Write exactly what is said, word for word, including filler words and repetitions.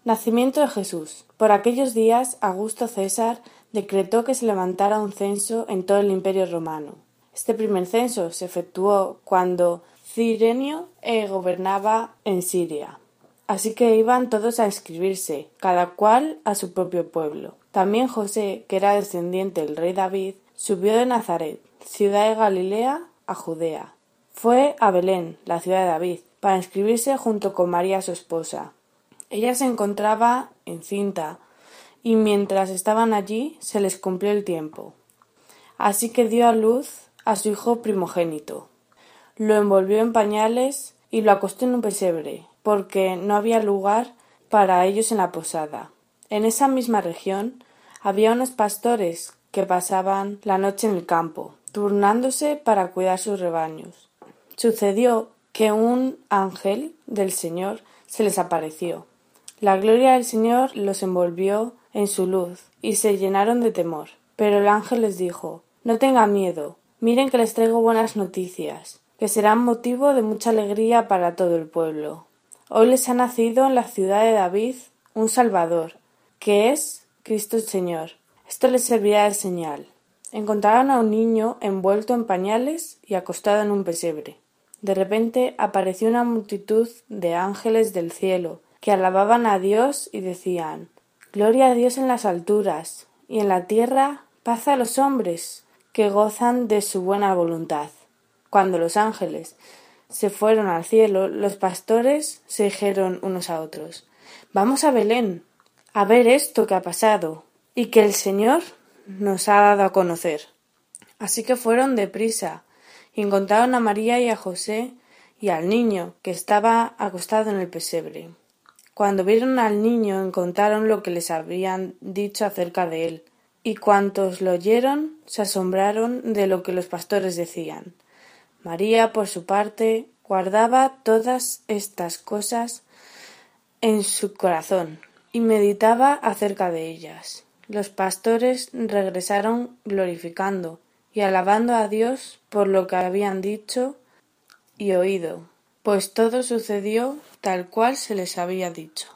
Nacimiento de Jesús. Por aquellos días, Augusto César decretó que se levantara un censo en todo el Imperio Romano. Este primer censo se efectuó cuando Cirenio eh, gobernaba en Siria. Así que iban todos a inscribirse, cada cual a su propio pueblo. También José, que era descendiente del rey David, subió de Nazaret, ciudad de Galilea, a Judea. Fue a Belén, la ciudad de David, para inscribirse junto con María su esposa. Ella se encontraba encinta, y mientras estaban allí se les cumplió el tiempo. Así que dio a luz a su hijo primogénito. Lo envolvió en pañales y lo acostó en un pesebre, porque no había lugar para ellos en la posada. En esa misma región había unos pastores que pasaban la noche en el campo, turnándose para cuidar sus rebaños. Sucedió que un ángel del Señor se les apareció. La gloria del Señor los envolvió en su luz y se llenaron de temor. Pero el ángel les dijo: No tengan miedo, miren que les traigo buenas noticias, que serán motivo de mucha alegría para todo el pueblo. Hoy les ha nacido en la ciudad de David un Salvador, que es Cristo el Señor. Esto les servirá de señal. Encontraron a un niño envuelto en pañales y acostado en un pesebre. De repente apareció una multitud de ángeles del cielo, que alababan a Dios y decían: Gloria a Dios en las alturas, y en la tierra paz a los hombres, que gozan de su buena voluntad. Cuando los ángeles se fueron al cielo, los pastores se dijeron unos a otros: Vamos a Belén, a ver esto que ha pasado, y que el Señor nos ha dado a conocer. Así que fueron deprisa, y encontraron a María y a José y al niño, que estaba acostado en el pesebre. Cuando vieron al niño, contaron lo que les habían dicho acerca de él, y cuantos lo oyeron se asombraron de lo que los pastores decían. María, por su parte, guardaba todas estas cosas en su corazón y meditaba acerca de ellas. Los pastores regresaron glorificando y alabando a Dios por lo que habían dicho y oído, pues todo sucedió tal cual se les había dicho.